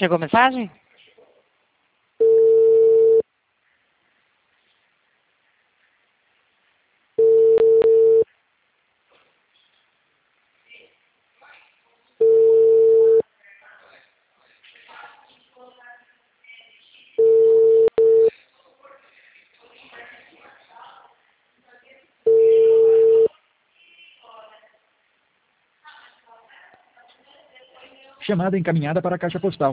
Chegou a mensagem? Chamada encaminhada para a caixa postal.